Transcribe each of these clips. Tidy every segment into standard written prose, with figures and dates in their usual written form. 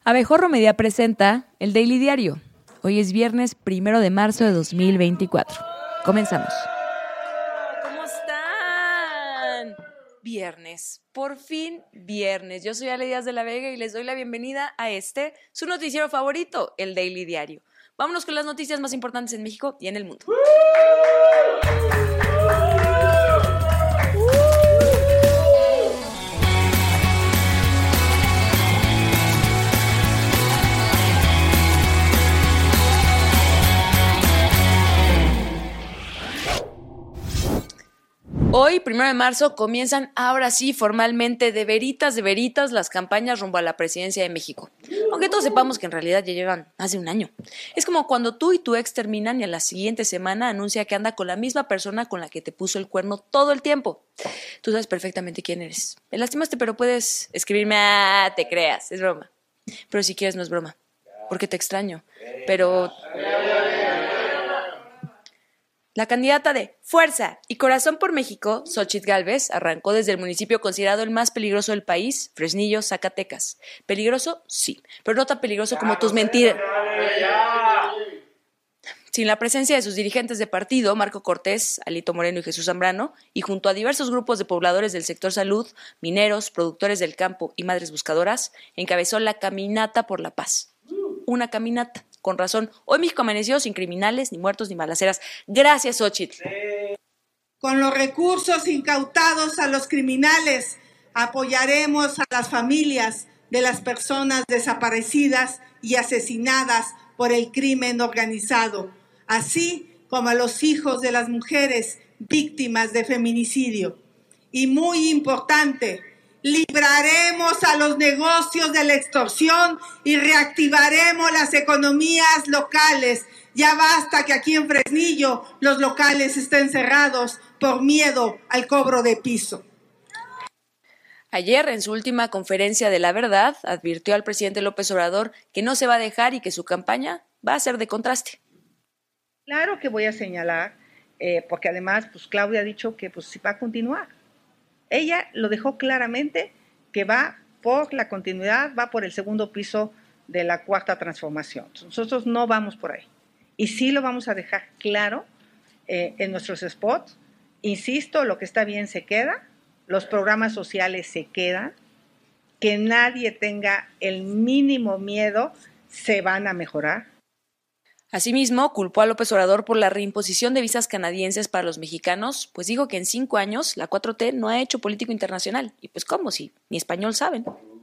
Abejorro Media presenta el Daily Diario. Hoy es viernes 1 de marzo de 2024. Comenzamos. ¿Cómo están? Viernes, por fin viernes. Yo soy Ale Díaz de la Vega y les doy la bienvenida a su noticiero favorito, el Daily Diario. Vámonos con las noticias más importantes en México y en el mundo. Hoy, 1 de marzo, comienzan ahora sí formalmente de veritas las campañas rumbo a la presidencia de México. Aunque todos sepamos que en realidad ya llevan más de un año. Es como cuando tú y tu ex terminan y a la siguiente semana anuncia que anda con la misma persona con la que te puso el cuerno todo el tiempo. Tú sabes perfectamente quién eres. Me lastimaste, pero puedes escribirme, te creas, es broma. Pero si quieres no es broma, porque te extraño. Pero... La candidata de Fuerza y Corazón por México, Xóchitl Gálvez, arrancó desde el municipio considerado el más peligroso del país, Fresnillo, Zacatecas. ¿Peligroso? Sí, pero no tan peligroso como tus mentiras. Sin la presencia de sus dirigentes de partido, Marco Cortés, Alito Moreno y Jesús Zambrano, y junto a diversos grupos de pobladores del sector salud, mineros, productores del campo y madres buscadoras, encabezó la Caminata por la Paz. Una caminata. Con razón, hoy México amaneció sin criminales, ni muertos, ni balaceras. Gracias, Xóchitl. Con los recursos incautados a los criminales, apoyaremos a las familias de las personas desaparecidas y asesinadas por el crimen organizado, así como a los hijos de las mujeres víctimas de feminicidio. Y muy importante, libraremos a los negocios de la extorsión y reactivaremos las economías locales. Ya basta que aquí en Fresnillo los locales estén cerrados por miedo al cobro de piso. Ayer, en su última conferencia de La Verdad, advirtió al presidente López Obrador que no se va a dejar y que su campaña va a ser de contraste. Claro que voy a señalar, porque además Claudia ha dicho que sí va a continuar. Ella lo dejó claramente que va por la continuidad, va por el segundo piso de la cuarta transformación. Nosotros no vamos por ahí. Y sí lo vamos a dejar claro en nuestros spots. Insisto, lo que está bien se queda, los programas sociales se quedan, que nadie tenga el mínimo miedo, se van a mejorar. Asimismo, culpó a López Obrador por la reimposición de visas canadienses para los mexicanos, pues dijo que en 5 años la 4T no ha hecho político internacional. Y pues ¿cómo? Si ni español saben.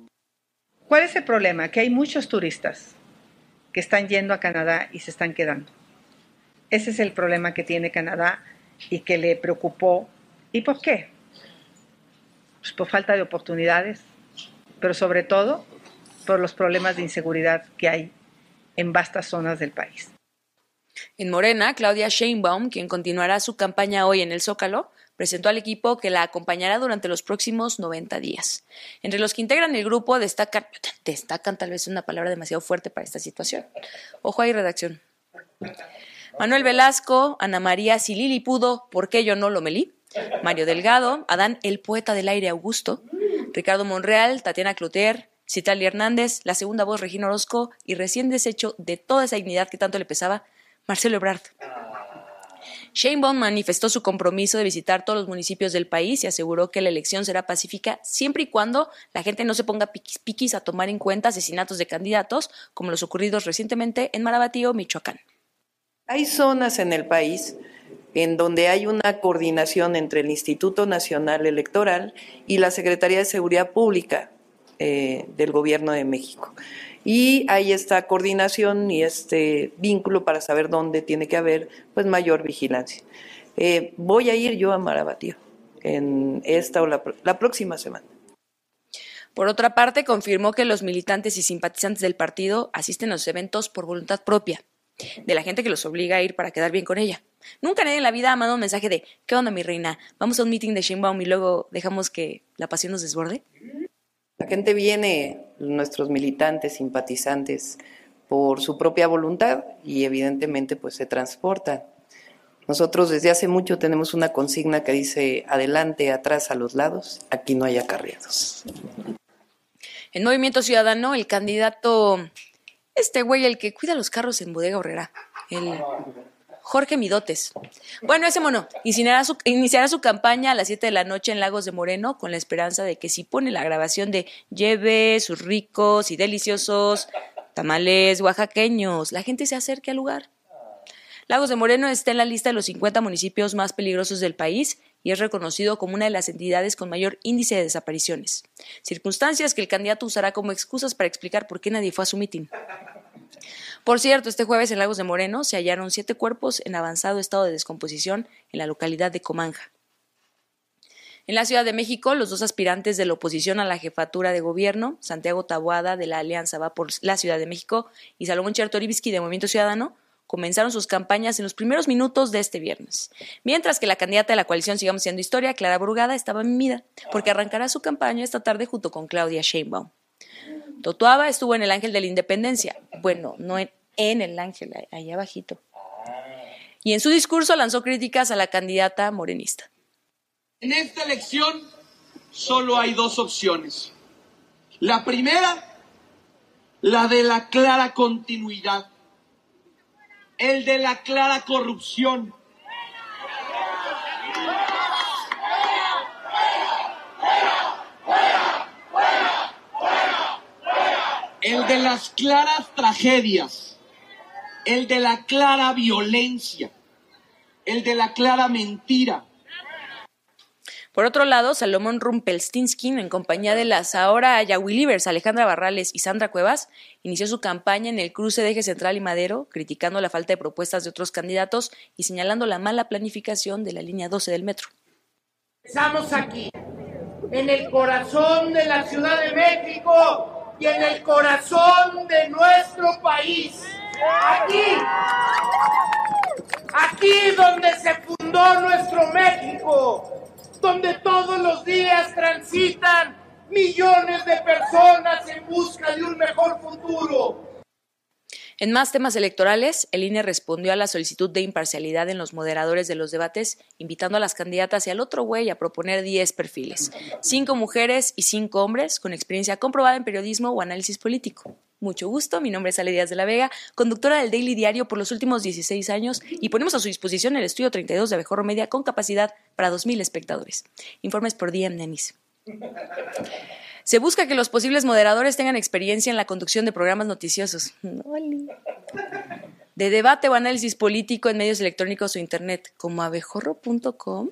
¿Cuál es el problema? Que hay muchos turistas que están yendo a Canadá y se están quedando. Ese es el problema que tiene Canadá y que le preocupó. ¿Y por qué? Pues por falta de oportunidades, pero sobre todo por los problemas de inseguridad que hay en vastas zonas del país. En Morena, Claudia Sheinbaum, quien continuará su campaña hoy en el Zócalo, presentó al equipo que la acompañará durante los próximos 90 días. Entre los que integran el grupo destacan tal vez una palabra demasiado fuerte para esta situación. Ojo ahí, redacción. Manuel Velasco, Ana María Silili Pudo, ¿por qué yo no lo melí? Mario Delgado, Adán el poeta del aire Augusto, Ricardo Monreal, Tatiana Cloutier, Citlali Hernández, la segunda voz Regina Orozco y recién deshecho de toda esa dignidad que tanto le pesaba, Marcelo Ebrard. Sheinbaum manifestó su compromiso de visitar todos los municipios del país y aseguró que la elección será pacífica siempre y cuando la gente no se ponga piquis a tomar en cuenta asesinatos de candidatos como los ocurridos recientemente en Marabatío, Michoacán. Hay zonas en el país en donde hay una coordinación entre el Instituto Nacional Electoral y la Secretaría de Seguridad Pública del Gobierno de México. Y hay esta coordinación y este vínculo para saber dónde tiene que haber mayor vigilancia. Voy a ir yo a Marabatío en esta o la próxima semana. Por otra parte, confirmó que los militantes y simpatizantes del partido asisten a los eventos por voluntad propia, de la gente que los obliga a ir para quedar bien con ella. Nunca nadie en la vida ha mandado un mensaje de ¿qué onda, mi reina? ¿Vamos a un meeting de Sheinbaum y luego dejamos que la pasión nos desborde? La gente viene, nuestros militantes, simpatizantes, por su propia voluntad y evidentemente se transportan. Nosotros desde hace mucho tenemos una consigna que dice adelante, atrás, a los lados, aquí no hay acarreados. En Movimiento Ciudadano, el candidato, el que cuida los carros en Bodega Aurrerá, el Jorge Midotes. Bueno, ese mono iniciará su campaña a las 7 de la noche en Lagos de Moreno con la esperanza de que si pone la grabación de lleve sus ricos y deliciosos tamales oaxaqueños, la gente se acerque al lugar. Lagos de Moreno está en la lista de los 50 municipios más peligrosos del país y es reconocido como una de las entidades con mayor índice de desapariciones. Circunstancias que el candidato usará como excusas para explicar por qué nadie fue a su mitin. Por cierto, este jueves en Lagos de Moreno se hallaron 7 cuerpos en avanzado estado de descomposición en la localidad de Comanja. En la Ciudad de México, los 2 aspirantes de la oposición a la jefatura de gobierno, Santiago Taboada de la Alianza Va por la Ciudad de México y Salomón Chertorivsky de Movimiento Ciudadano, comenzaron sus campañas en los primeros minutos de este viernes, mientras que la candidata de la coalición Sigamos Siendo Historia, Clara Brugada, estaba mimida, porque arrancará su campaña esta tarde junto con Claudia Sheinbaum. Totoaba estuvo en el Ángel de la Independencia, bueno, no en el Ángel, ahí abajito, y en su discurso lanzó críticas a la candidata morenista. En esta elección solo hay 2 opciones. La primera, la de la clara continuidad. El de la clara corrupción. El de las claras tragedias. El de la clara violencia. El de la clara mentira. Por otro lado, Salomón Rumpelstiltskin, en compañía de las ahora Yahuilivers Alejandra Barrales y Sandra Cuevas, inició su campaña en el cruce de Eje Central y Madero, criticando la falta de propuestas de otros candidatos y señalando la mala planificación de la línea 12 del metro. Estamos aquí, en el corazón de la Ciudad de México y en el corazón de nuestro país. Aquí donde se fundó nuestro México, donde todos los días transitan millones de personas en busca de un mejor futuro. En más temas electorales, el INE respondió a la solicitud de imparcialidad en los moderadores de los debates, invitando a las candidatas y al otro güey a proponer 10 perfiles, 5 mujeres y 5 hombres con experiencia comprobada en periodismo o análisis político. Mucho gusto, mi nombre es Ale Díaz de la Vega, conductora del Daily Diario por los últimos 16 años y ponemos a su disposición el estudio 32 de Abejorro Media con capacidad para 2,000 espectadores. Informes por DM Nenis. Se busca que los posibles moderadores tengan experiencia en la conducción de programas noticiosos, de debate o análisis político en medios electrónicos o internet, como abejorro.com,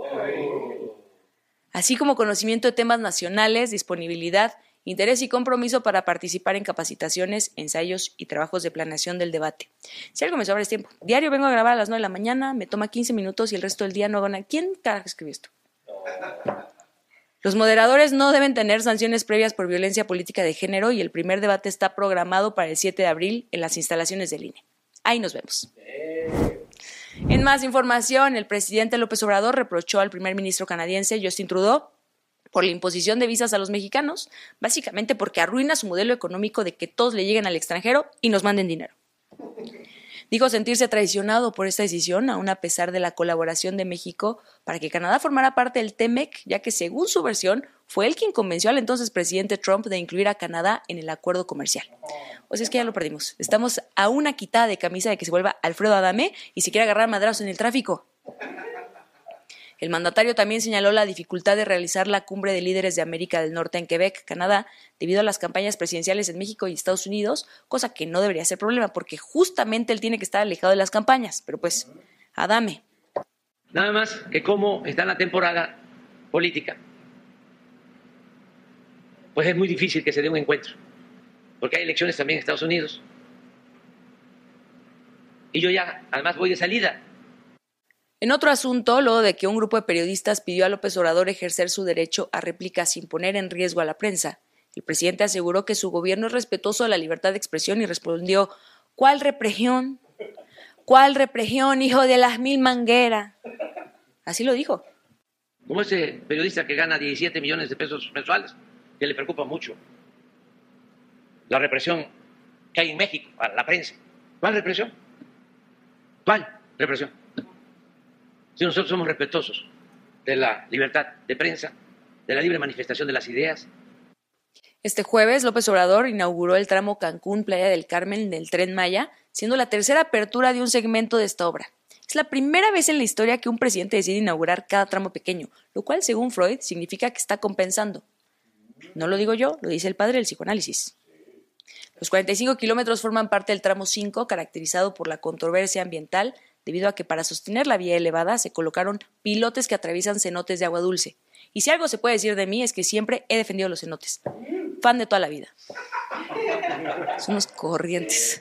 así como conocimiento de temas nacionales, disponibilidad, interés y compromiso para participar en capacitaciones, ensayos y trabajos de planeación del debate. Si algo me sobra es tiempo. Diario vengo a grabar a las 9 de la mañana, me toma 15 minutos y el resto del día no hago nada. ¿Quién carajo escribió esto? Los moderadores no deben tener sanciones previas por violencia política de género y el primer debate está programado para el 7 de abril en las instalaciones del INE. Ahí nos vemos. En más información, el presidente López Obrador reprochó al primer ministro canadiense Justin Trudeau por la imposición de visas a los mexicanos, básicamente porque arruina su modelo económico de que todos le lleguen al extranjero y nos manden dinero. Dijo sentirse traicionado por esta decisión, aún a pesar de la colaboración de México para que Canadá formara parte del TEMEC, ya que según su versión, fue él quien convenció al entonces presidente Trump de incluir a Canadá en el acuerdo comercial. O sea, es que ya lo perdimos. Estamos a una quitada de camisa de que se vuelva Alfredo Adame y se quiere agarrar madrazos en el tráfico. El mandatario también señaló la dificultad de realizar la cumbre de líderes de América del Norte en Quebec, Canadá, debido a las campañas presidenciales en México y Estados Unidos, cosa que no debería ser problema, porque justamente él tiene que estar alejado de las campañas. Pero pues, Adame. Nada más que como está en la temporada política, pues es muy difícil que se dé un encuentro, porque hay elecciones también en Estados Unidos. Y yo ya, además, voy de salida. En otro asunto, luego de que un grupo de periodistas pidió a López Obrador ejercer su derecho a réplica sin poner en riesgo a la prensa, el presidente aseguró que su gobierno es respetuoso de la libertad de expresión y respondió: ¿cuál represión? ¿Cuál represión, hijo de las mil mangueras? Así lo dijo. Como ese periodista que gana 17 millones de pesos mensuales, que le preocupa mucho la represión que hay en México a la prensa. ¿Cuál represión? ¿Cuál represión? Si nosotros somos respetuosos de la libertad de prensa, de la libre manifestación de las ideas. Este jueves, López Obrador inauguró el tramo Cancún-Playa del Carmen del Tren Maya, siendo la tercera apertura de un segmento de esta obra. Es la primera vez en la historia que un presidente decide inaugurar cada tramo pequeño, lo cual, según Freud, significa que está compensando. No lo digo yo, lo dice el padre del psicoanálisis. Los 45 kilómetros forman parte del tramo 5, caracterizado por la controversia ambiental, debido a que para sostener la vía elevada se colocaron pilotes que atraviesan cenotes de agua dulce. Y si algo se puede decir de mí es que siempre he defendido los cenotes. Fan de toda la vida. Son unos corrientes.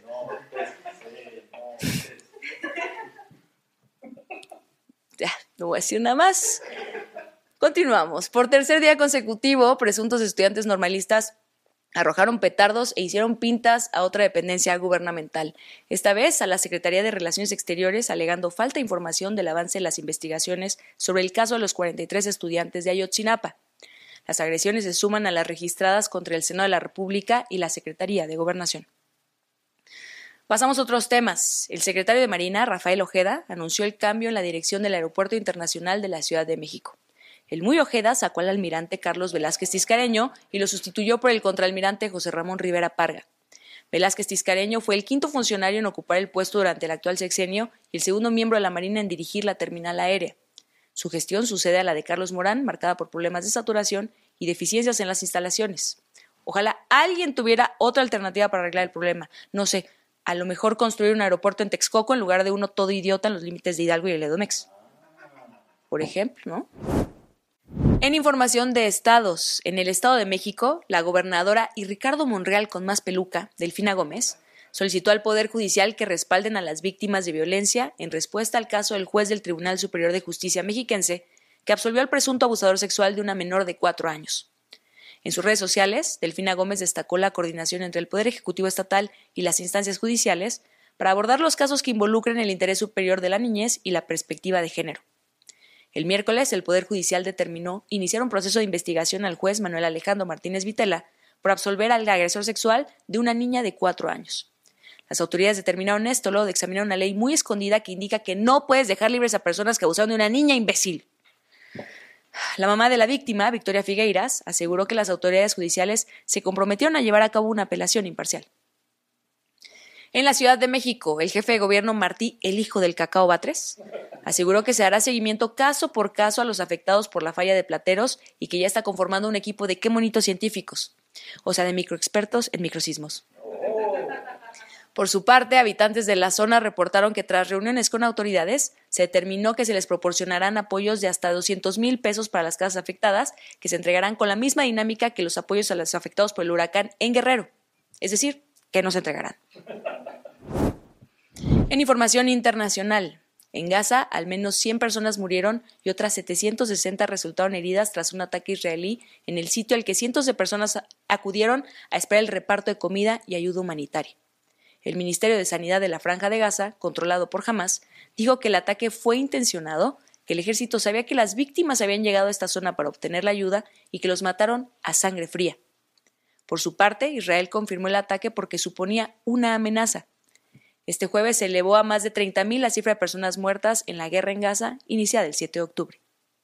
Ya, no voy a decir nada más. Continuamos. Por tercer día consecutivo, presuntos estudiantes normalistas arrojaron petardos e hicieron pintas a otra dependencia gubernamental, esta vez a la Secretaría de Relaciones Exteriores, alegando falta de información del avance de las investigaciones sobre el caso de los 43 estudiantes de Ayotzinapa. Las agresiones se suman a las registradas contra el Senado de la República y la Secretaría de Gobernación. Pasamos a otros temas. El secretario de Marina, Rafael Ojeda, anunció el cambio en la dirección del Aeropuerto Internacional de la Ciudad de México. El muy Ojeda sacó al almirante Carlos Velázquez Tiscareño y lo sustituyó por el contraalmirante José Ramón Rivera Parga. Velázquez Tiscareño fue el quinto funcionario en ocupar el puesto durante el actual sexenio y el segundo miembro de la Marina en dirigir la terminal aérea. Su gestión sucede a la de Carlos Morán, marcada por problemas de saturación y deficiencias en las instalaciones. Ojalá alguien tuviera otra alternativa para arreglar el problema. No sé, a lo mejor construir un aeropuerto en Texcoco en lugar de uno todo idiota en los límites de Hidalgo y el Edomex. Por ejemplo, ¿no? En información de estados, en el Estado de México, la gobernadora y Ricardo Monreal con más peluca, Delfina Gómez, solicitó al Poder Judicial que respalden a las víctimas de violencia en respuesta al caso del juez del Tribunal Superior de Justicia mexiquense que absolvió al presunto abusador sexual de una menor de 4 años. En sus redes sociales, Delfina Gómez destacó la coordinación entre el Poder Ejecutivo Estatal y las instancias judiciales para abordar los casos que involucren el interés superior de la niñez y la perspectiva de género. El miércoles, el Poder Judicial determinó iniciar un proceso de investigación al juez Manuel Alejandro Martínez Vitela por absolver al agresor sexual de una niña de 4 años. Las autoridades determinaron esto luego de examinar una ley muy escondida que indica que no puedes dejar libres a personas que abusaron de una niña, imbécil. La mamá de la víctima, Victoria Figueiras, aseguró que las autoridades judiciales se comprometieron a llevar a cabo una apelación imparcial. En la Ciudad de México, el jefe de gobierno Martí, el hijo del Cacao Batres, aseguró que se hará seguimiento caso por caso a los afectados por la falla de Plateros y que ya está conformando un equipo de qué monitos científicos, o sea, de microexpertos en microsismos. Por su parte, habitantes de la zona reportaron que tras reuniones con autoridades, se determinó que se les proporcionarán apoyos de hasta 200,000 pesos para las casas afectadas, que se entregarán con la misma dinámica que los apoyos a los afectados por el huracán en Guerrero, es decir, que no se entregarán. En información internacional, en Gaza, al menos 100 personas murieron y otras 760 resultaron heridas tras un ataque israelí en el sitio al que cientos de personas acudieron a esperar el reparto de comida y ayuda humanitaria. El Ministerio de Sanidad de la Franja de Gaza, controlado por Hamás, dijo que el ataque fue intencionado, que el ejército sabía que las víctimas habían llegado a esta zona para obtener la ayuda y que los mataron a sangre fría. Por su parte, Israel confirmó el ataque porque suponía una amenaza. Este jueves se elevó a más de 30,000 la cifra de personas muertas en la guerra en Gaza, iniciada el 7 de octubre.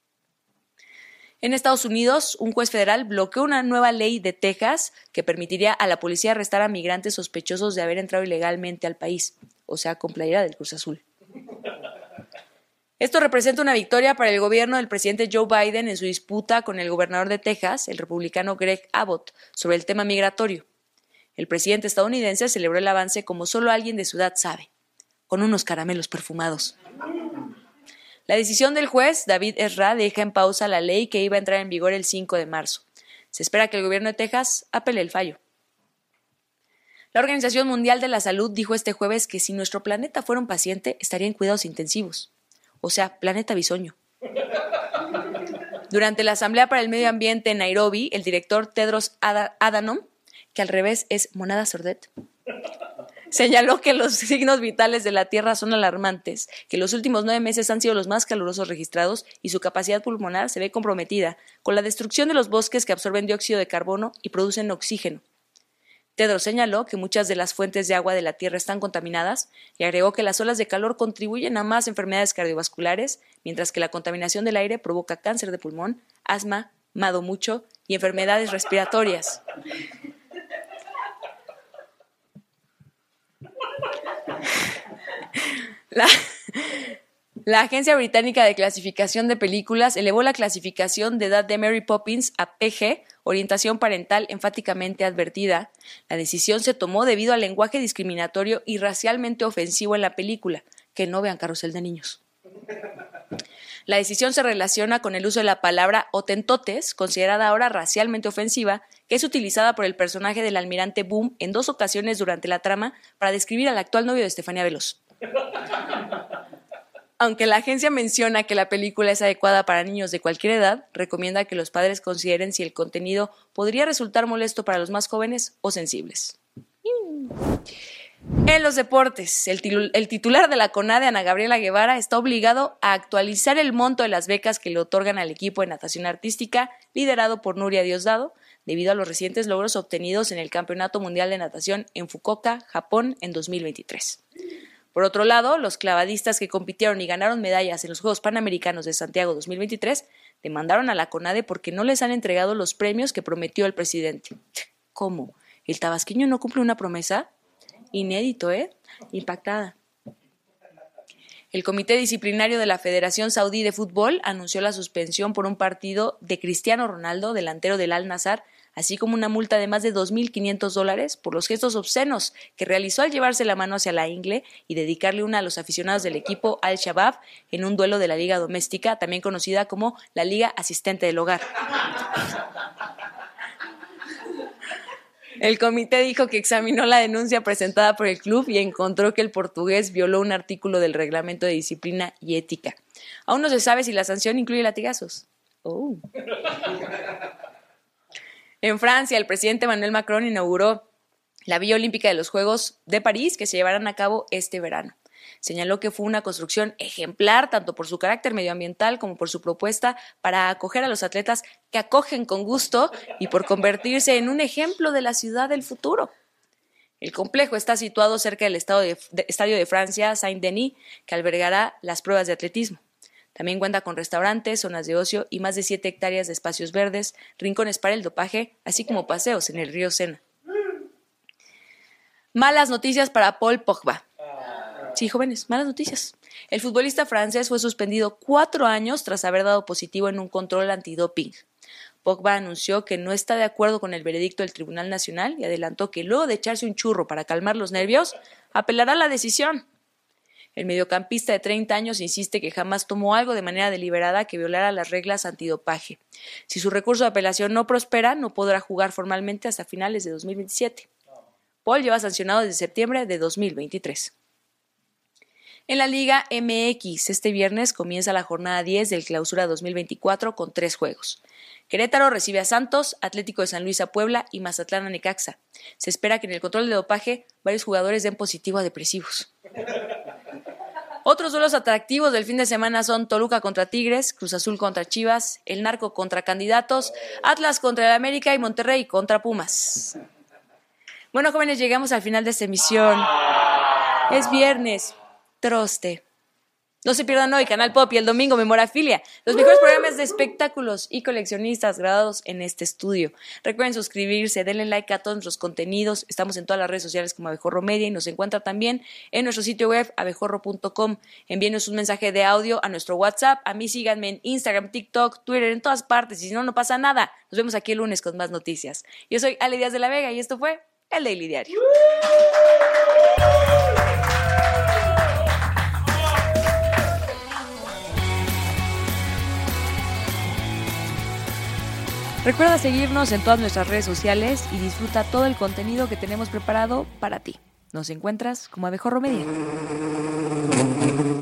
En Estados Unidos, un juez federal bloqueó una nueva ley de Texas que permitiría a la policía arrestar a migrantes sospechosos de haber entrado ilegalmente al país, o sea, con playera del Cruz Azul. Esto representa una victoria para el gobierno del presidente Joe Biden en su disputa con el gobernador de Texas, el republicano Greg Abbott, sobre el tema migratorio. El presidente estadounidense celebró el avance como solo alguien de su edad sabe, con unos caramelos perfumados. La decisión del juez, David Ezra, deja en pausa la ley que iba a entrar en vigor el 5 de marzo. Se espera que el gobierno de Texas apele el fallo. La Organización Mundial de la Salud dijo este jueves que si nuestro planeta fuera un paciente, estaría en cuidados intensivos. O sea, planeta bisoño. Durante la Asamblea para el Medio Ambiente en Nairobi, el director Tedros Adhanom, que al revés es Monada Sordet, señaló que los signos vitales de la Tierra son alarmantes, que los últimos 9 meses han sido los más calurosos registrados y su capacidad pulmonar se ve comprometida con la destrucción de los bosques que absorben dióxido de carbono y producen oxígeno. Tedros señaló que muchas de las fuentes de agua de la Tierra están contaminadas y agregó que las olas de calor contribuyen a más enfermedades cardiovasculares, mientras que la contaminación del aire provoca cáncer de pulmón, asma fumado mucho y enfermedades respiratorias. La Agencia Británica de Clasificación de Películas elevó la clasificación de edad de Mary Poppins a PG, orientación parental enfáticamente advertida. La decisión se tomó debido al lenguaje discriminatorio y racialmente ofensivo en la película. Que no vean Carrusel de Niños. La decisión se relaciona con el uso de la palabra Hotentotes, considerada ahora racialmente ofensiva, que es utilizada por el personaje del almirante Boom en 2 ocasiones durante la trama para describir al actual novio de Estefanía Veloz. Aunque la agencia menciona que la película es adecuada para niños de cualquier edad, recomienda que los padres consideren si el contenido podría resultar molesto para los más jóvenes o sensibles. En los deportes, el titular de la CONADE, Ana Gabriela Guevara, está obligado a actualizar el monto de las becas que le otorgan al equipo de natación artística, liderado por Nuria Diosdado, debido a los recientes logros obtenidos en el Campeonato Mundial de Natación en Fukuoka, Japón, en 2023. Por otro lado, los clavadistas que compitieron y ganaron medallas en los Juegos Panamericanos de Santiago 2023 demandaron a la CONADE porque no les han entregado los premios que prometió el presidente. ¿Cómo? ¿El tabasqueño no cumple una promesa? Inédito, Impactada. El Comité Disciplinario de la Federación Saudí de Fútbol anunció la suspensión por un partido de Cristiano Ronaldo, delantero del Al-Nassr, así como una multa de más de $2,500 por los gestos obscenos que realizó al llevarse la mano hacia la ingle y dedicarle una a los aficionados del equipo Al-Shabaab en un duelo de la Liga Doméstica, también conocida como la Liga Asistente del Hogar. El comité dijo que examinó la denuncia presentada por el club y encontró que el portugués violó un artículo del Reglamento de Disciplina y Ética. Aún no se sabe si la sanción incluye latigazos. Oh. En Francia, el presidente Emmanuel Macron inauguró la Villa Olímpica de los Juegos de París, que se llevarán a cabo este verano. Señaló que fue una construcción ejemplar tanto por su carácter medioambiental como por su propuesta para acoger a los atletas que acogen con gusto y por convertirse en un ejemplo de la ciudad del futuro. El complejo está situado cerca del estadio de Francia, Saint-Denis, que albergará las pruebas de atletismo. También cuenta con restaurantes, zonas de ocio y más de 7 hectáreas de espacios verdes, rincones para el dopaje, así como paseos en el río Sena. Malas noticias para Paul Pogba. Sí, jóvenes, malas noticias. El futbolista francés fue suspendido 4 años tras haber dado positivo en un control antidoping. Pogba anunció que no está de acuerdo con el veredicto del Tribunal Nacional y adelantó que luego de echarse un churro para calmar los nervios, apelará la decisión. El mediocampista de 30 años insiste que jamás tomó algo de manera deliberada que violara las reglas antidopaje. Si su recurso de apelación no prospera, no podrá jugar formalmente hasta finales de 2027. Paul lleva sancionado desde septiembre de 2023. En la Liga MX, este viernes comienza la jornada 10 del Clausura 2024 con 3 juegos. Querétaro recibe a Santos, Atlético de San Luis a Puebla y Mazatlán a Necaxa. Se espera que en el control de dopaje varios jugadores den positivo a depresivos. Otros duelos atractivos del fin de semana son Toluca contra Tigres, Cruz Azul contra Chivas, El Narco contra Candidatos, Atlas contra el América y Monterrey contra Pumas. Bueno, jóvenes, llegamos al final de esta emisión. Es viernes. Troste. No se pierdan hoy Canal Pop y el domingo Memorafilia, los mejores programas de espectáculos y coleccionistas grabados en este estudio. Recuerden suscribirse, denle like a todos nuestros contenidos. Estamos en todas las redes sociales como Abejorro Media y nos encuentra también en nuestro sitio web abejorro.com. Envíenos un mensaje de audio a nuestro WhatsApp. A mí síganme en Instagram, TikTok, Twitter, en todas partes. Y si no, no pasa nada. Nos vemos aquí el lunes con más noticias. Yo soy Ale Díaz de la Vega y esto fue El Daily Diario. Recuerda seguirnos en todas nuestras redes sociales y disfruta todo el contenido que tenemos preparado para ti. Nos encuentras como Abejorro Media.